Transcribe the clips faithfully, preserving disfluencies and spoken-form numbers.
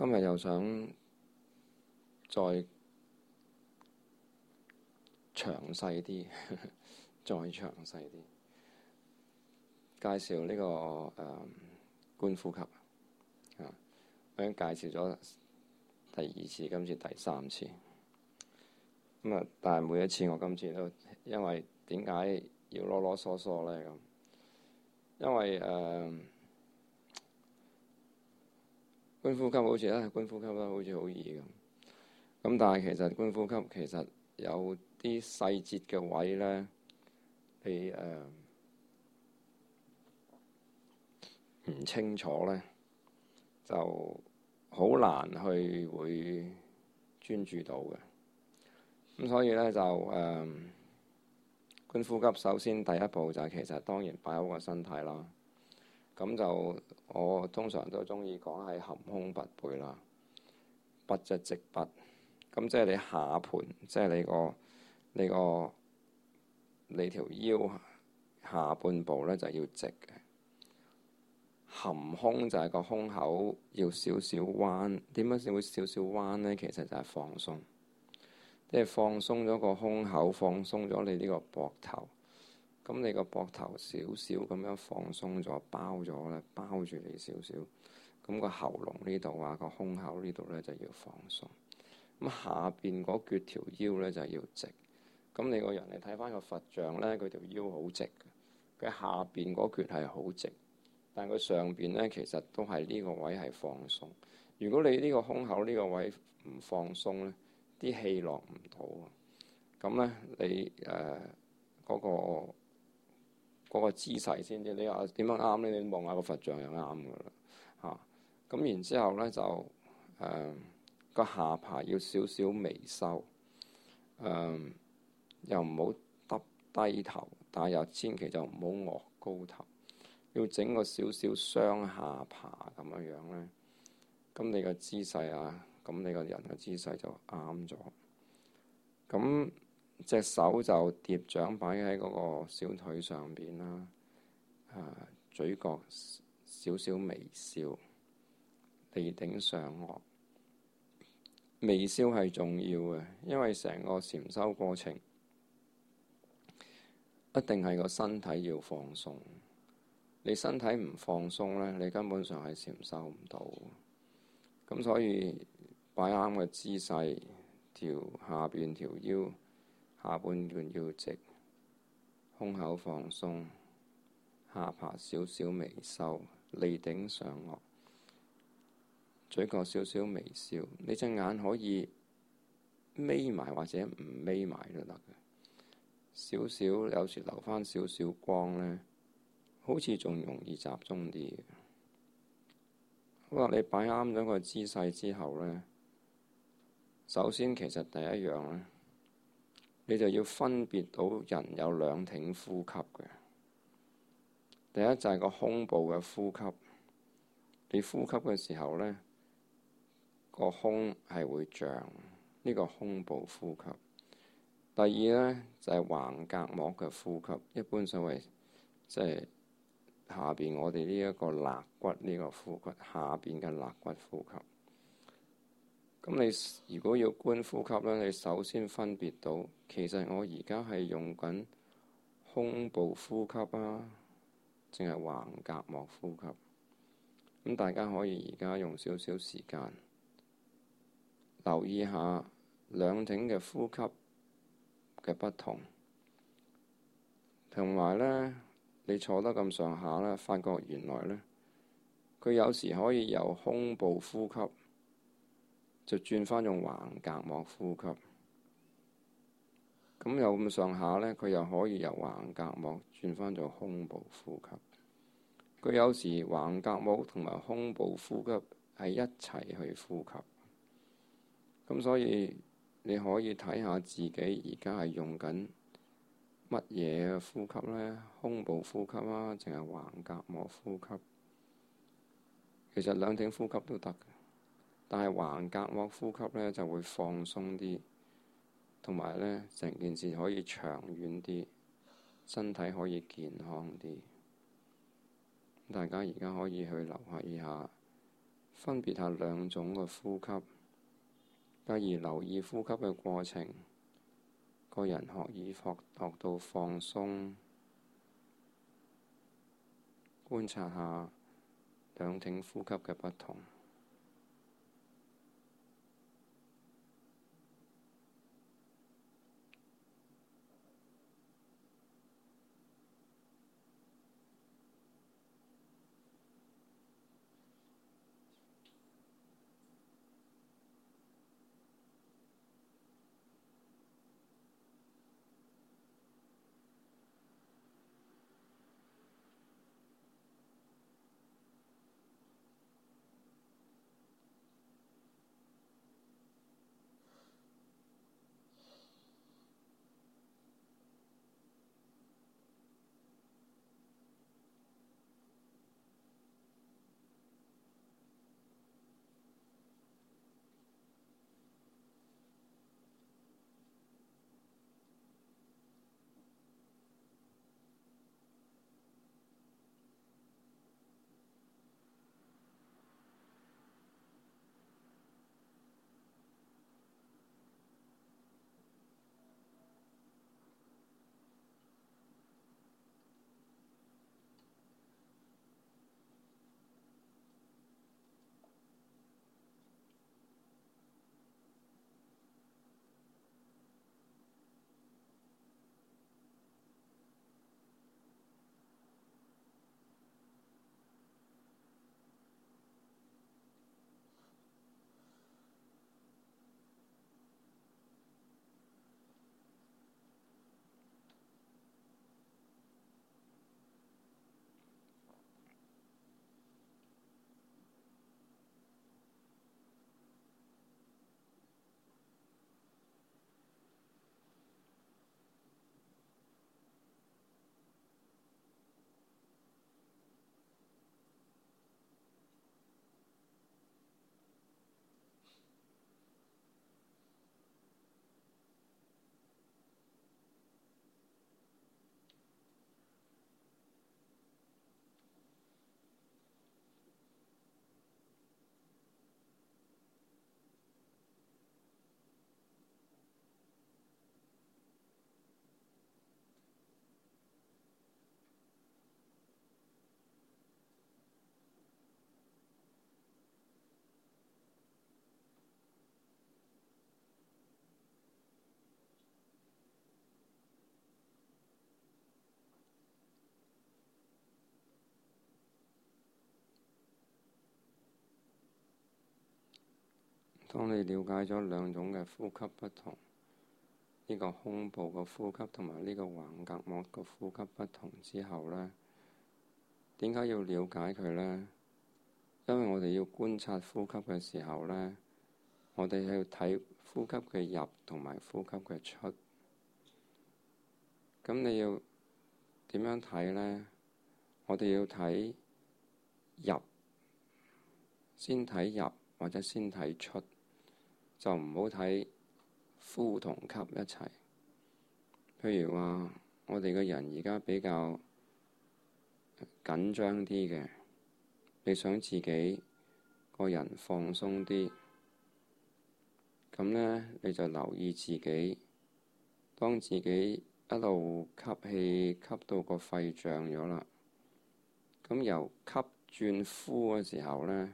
今日又想再詳細啲，再詳細啲介紹呢、這個誒、呃、觀呼吸啊！我已經介紹咗第二次，今次第三次咁啊！但係每一次我今次都因為點解要囉囉嗦嗦咧咁？因為誒、呃、觀呼吸好似咧，觀呼吸咧好似好易咁。咁但係其實觀呼吸其實有啲細節嘅位咧，你誒唔、呃、清楚咧，就好難去會專注到嘅。咁所以咧就誒、呃、觀呼吸，首先第一步就係、是、其實當然擺好個身體啦。咁就我通常都中意講係含胸拔背啦，拔就直拔。咁即係你下盤，即係你個你個你條腰下半部咧就要直嘅。含胸就係個胸口要少少彎。點解會少少彎咧？其實就係放鬆，即係放鬆咗個胸口，放鬆咗你呢個膊頭。咁你個膊頭少少咁樣放鬆咗，包咗咧，包住你少少。咁個喉嚨呢度啊，個胸口呢度咧就要放鬆。咁下邊嗰橛條腰咧就要直。咁你個人你睇翻個佛像咧，佢條腰好直嘅。佢下邊嗰橛係好直，但係佢上邊咧其實都係呢個位係放鬆。如果你呢個胸口呢個位唔放鬆咧，啲氣落唔到。咁咧你誒嗰、呃嗰個。嗰個姿勢先至，你話點樣啱咧？你望下個佛像就啱噶啦嚇。咁、啊、然之後咧就誒個、呃、下巴要少少微收，誒、呃、又唔好耷低頭，但係又千祈就唔好昂高頭，要整個少少雙下巴咁樣樣咧。咁你個姿勢啊，咁你個人嘅姿勢就啱咗。咁隻手就疊掌擺喺嗰個小腿上邊啦，啊，嘴角少少微笑，鼻頂上顎。微笑係重要嘅，因為成個禪修過程一定係個身體要放鬆。你身體唔放鬆咧，你根本上係禪修唔到。咁所以擺啱嘅姿勢，條下邊條腰。下半段要直，胸口放鬆，下巴少少微收，脷頂上顎，嘴角少少微笑。你隻眼可以眯埋或者唔眯埋都得嘅，少少有時留翻少少光咧，好似仲容易集中啲嘅。好啦，你擺啱咗個姿勢之後咧，首先其實第一樣咧。你就要分別到人有兩挺呼吸嘅。第一就係個胸部嘅呼吸，你呼吸嘅時候咧，個胸係會脹，呢個胸部呼吸。第二咧就係橫膈膜嘅呼吸，一般所謂即係下邊我哋呢一個肋骨呢個呼吸，下邊嘅肋骨呼吸。咁你如果要觀呼吸咧，你首先分別到，其實我而家係用緊胸部呼吸啊，淨係橫膈膜呼吸。咁大家可以而家用少少時間留意下兩挺嘅呼吸嘅不同，同埋咧你坐得咁上下咧，發覺原來咧佢有時可以由胸部呼吸。就轉翻用橫膈膜呼吸，咁有咁上下咧，佢又可以由橫膈膜轉翻做胸部呼吸。佢有時橫膈膜同埋胸部呼吸係一齊去呼吸，咁所以你可以睇下自己而家係用緊乜嘢呼吸咧？胸部呼吸啊，淨係橫膈膜呼吸？其實兩挺呼吸都得嘅。但係橫膈膜呼吸咧就會放鬆啲，同埋咧成件事可以長遠啲，身體可以健康啲。大家而家可以去留意下分別係兩種嘅呼吸。繼而留意呼吸嘅過程，個人可以學學到放鬆，觀察下兩種呼吸嘅不同。當你了解咗兩種嘅呼吸不同，呢個胸部嘅呼吸同埋呢個橫膈膜嘅呼吸不同之後呢，點解要了解佢呢？因為我哋要觀察呼吸嘅時候呢，我哋要睇呼吸嘅入同埋呼吸嘅出。咁你要點樣睇呢？我哋要睇入，先睇入或者先睇出，就唔好睇呼同吸一齊。譬如話，我哋嘅人而家比較緊張啲嘅，你想自己個人放鬆啲，咁呢，你就留意自己，當自己一路吸氣吸到個肺脹咗啦，咁由吸轉呼嘅時候呢，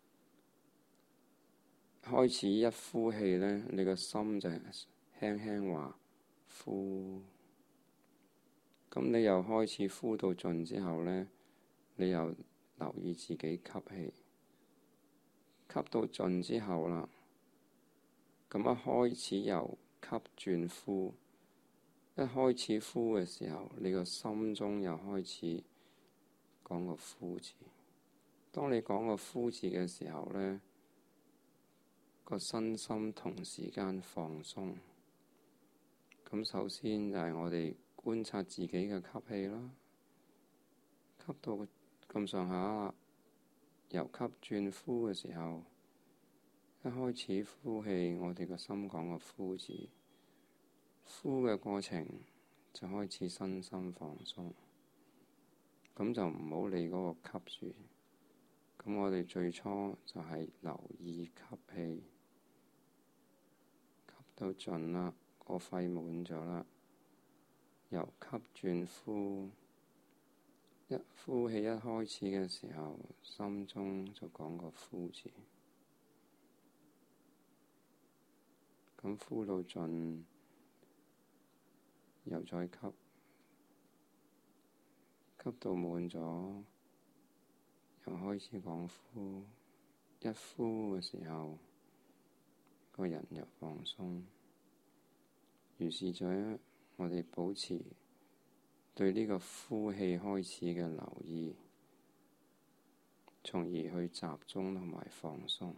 開始一呼氣呢，你個心就輕輕話呼，咁你又開始呼到盡之後呢，你又留意自己吸氣，吸到盡之後啦，咁一開始由吸轉呼，一開始呼嘅時候，你個心中又開始講個呼字。當你講個呼字嘅時候呢，個身心同時間放鬆。咁首先就係我哋觀察自己嘅吸氣啦，吸到咁上下，由吸轉呼嘅時候，一開始呼氣，我哋個心講個呼字，呼嘅過程就開始身心放鬆。咁就唔好理嗰個吸住， 咁我哋最初就係留意吸氣，吸到盡啦，個肺滿咗啦，由吸轉呼，一呼氣一開始嘅時候，心中就講個呼字，咁呼到盡，又再吸，吸到滿咗。又開始講呼，一呼嘅時候，個人又放鬆。於是者，我哋保持對呢個呼氣開始嘅留意，從而去集中同埋放鬆。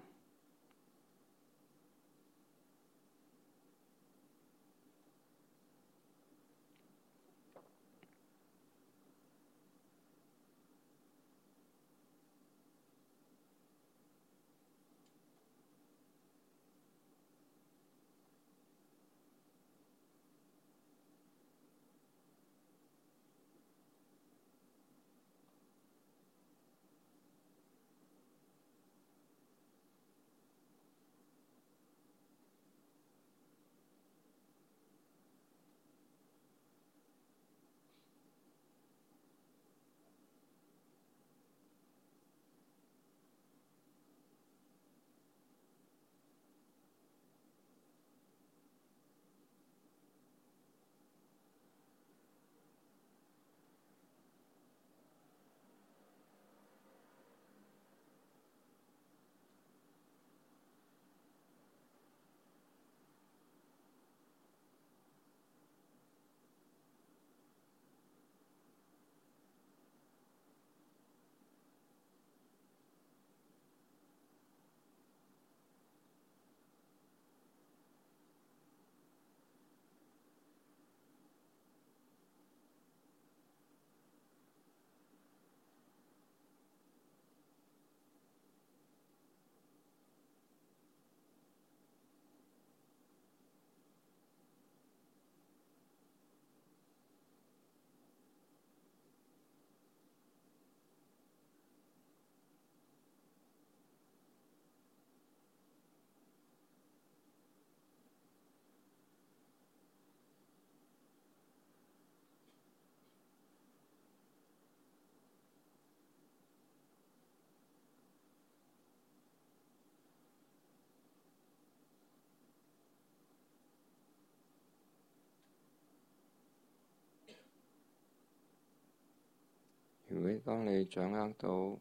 如果當你掌握到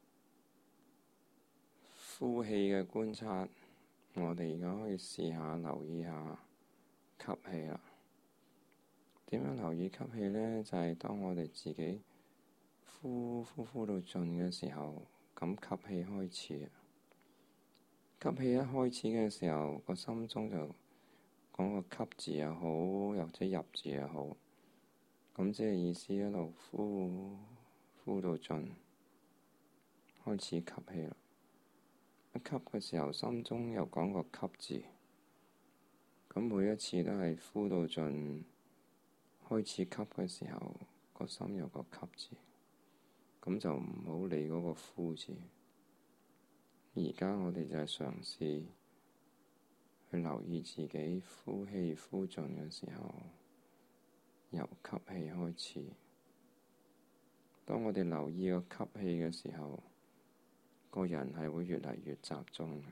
呼氣嘅觀察，我哋而家可以試下留意下吸氣啦。點樣留意吸氣呢？就係、是、當我哋自己呼呼呼到盡嘅時候，咁吸氣開始。吸氣一開始嘅時候，個心中就講個吸字又好，或者入字又好，咁即係意思一路呼。呼到盡，開始吸氣啦。一吸嘅時候，心中又講個吸字。咁每一次都係呼到盡，開始吸嘅時候，個心有個吸字。咁就唔好理嗰個呼字。而家我哋就係嘗試去留意自己呼氣呼盡嘅時候，由吸氣開始。當我哋留意個吸氣嘅時候，個人係會越嚟越集中嘅。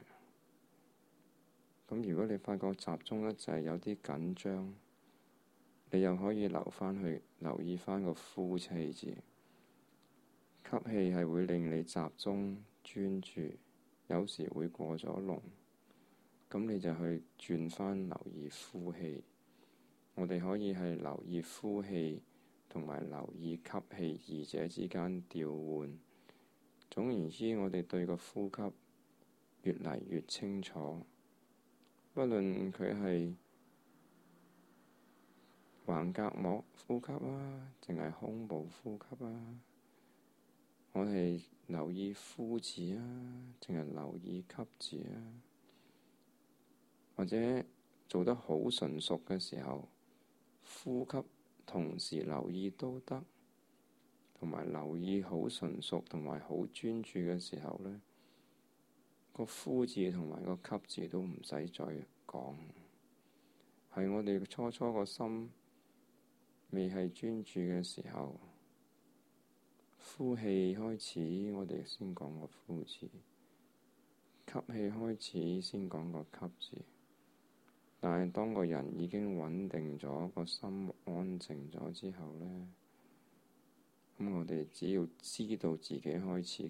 咁如果你發覺集中得滯有啲緊張，你又可以留返去留意返個呼氣字。吸氣係會令你集中專注，有時會過咗龍，咁你就去轉返留意呼氣。我哋可以係留意呼氣同埋留意吸氣，二者之間調換。總言之，我哋對個呼吸越嚟越清楚，不論佢係橫膈膜呼吸啊，定係胸部呼吸啊，我哋留意呼字啊，定係留意吸字啊，或者做得好純熟嘅時候，呼吸同時留意都得， 同埋留意好純熟同埋好專注嘅時候呢，個呼字同埋個吸字都唔使再講。係我哋初初個心未係專注嘅時候，呼氣開始，我哋先講個呼字；吸氣開始先講個吸字。但係當個人已經穩定咗，個心安靜咗之後呢，咁我哋只要知道自己開始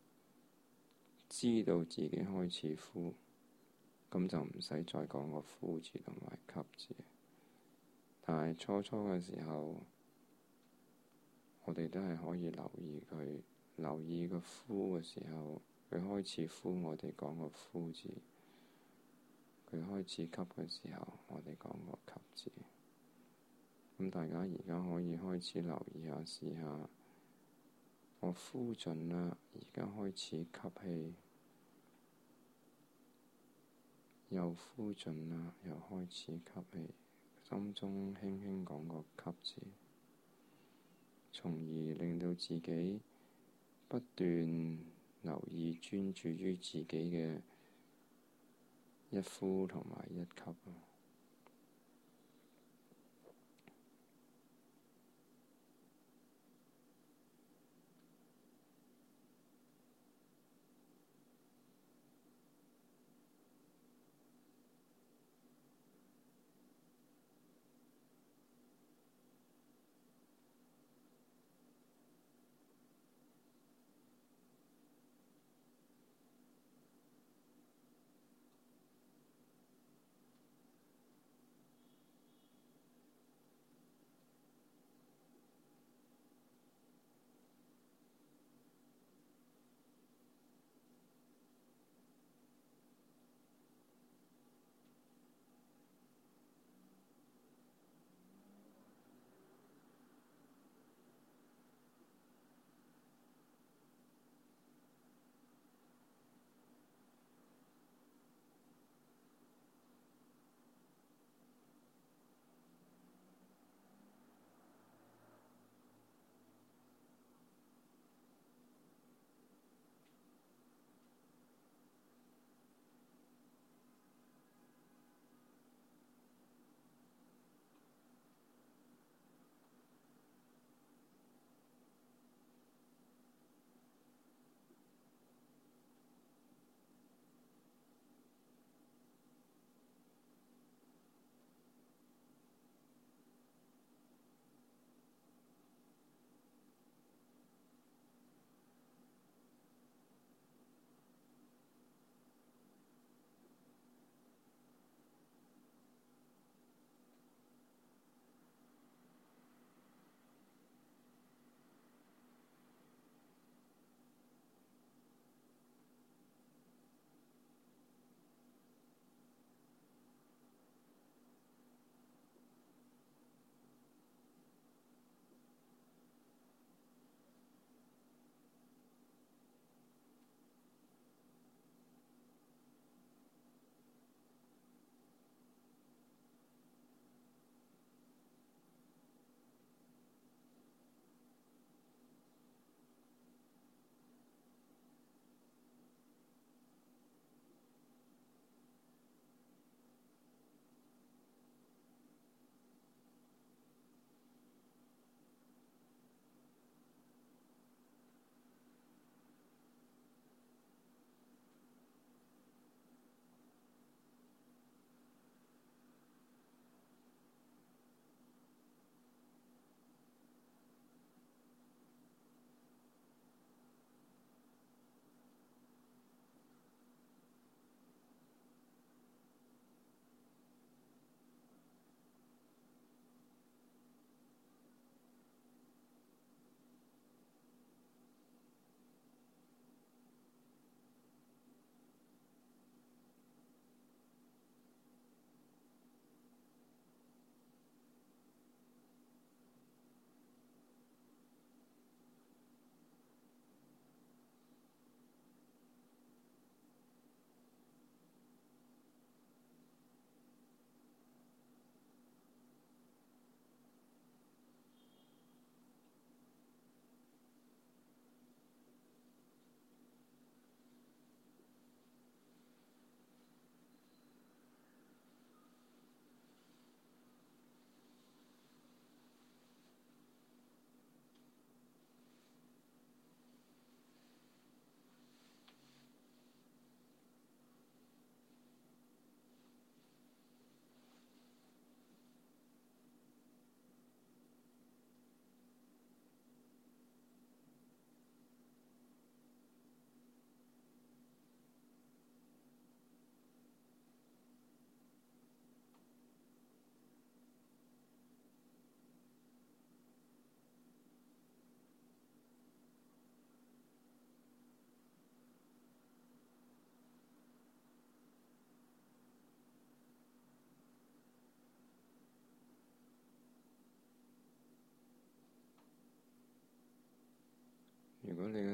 吸，知道自己開始呼，咁就唔使再講個呼字同埋吸字。但係初初嘅時候，我哋都係可以留意佢，留意個呼嘅時候，佢開始呼，我哋講個呼字。佢開始吸嘅時候，我哋講個吸字。咁大家而家可以開始留意下，試下我呼盡啦，而家開始吸氣，又呼盡啦，又開始吸氣，心中輕輕講個吸字，從而令到自己不斷留意專注於自己嘅一呼同埋一吸。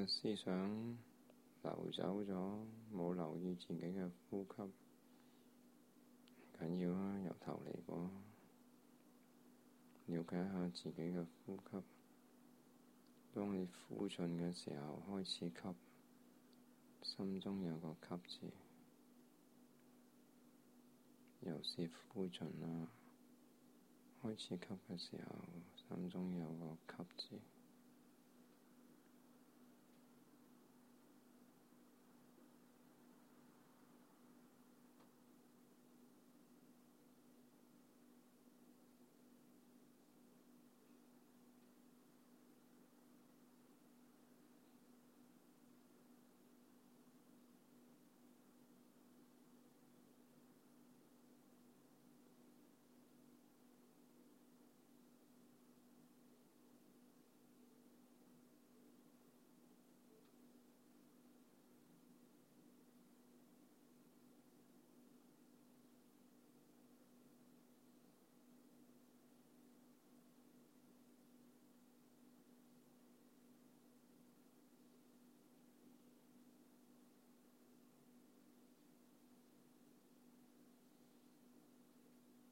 嘅思想流走咗，冇留意自己嘅呼吸，唔緊要啊，由頭嚟過，了解下自己嘅呼吸。當你呼盡嘅時候，開始吸，心中有個吸字，又是呼盡啦。開始吸嘅時候，心中有個吸字。